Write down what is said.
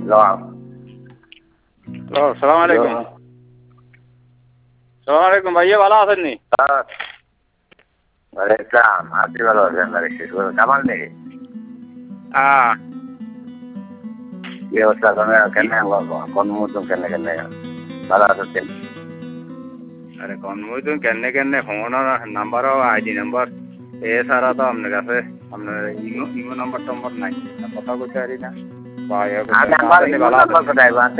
সালাম আলাইকুম। সালাম আলাইকুম ভাইয়া, ভালো আছেন নি? ওয়ালাইকুম আপনি ভালো আছেন? কামাল নেই হ্যাঁ, কি অবস্থা? কেন কর্মমতন কেন ভালো আছেন? আরে কনভয় তুমি কেনে কেনে ফোন নাম্বারও আইডি নাম্বার এ ছাড়া তো আপনার কাছে আপনার ইমো নাম্বার টাম্বার নাই, কথা কইতে পারি না। ভালো আছে।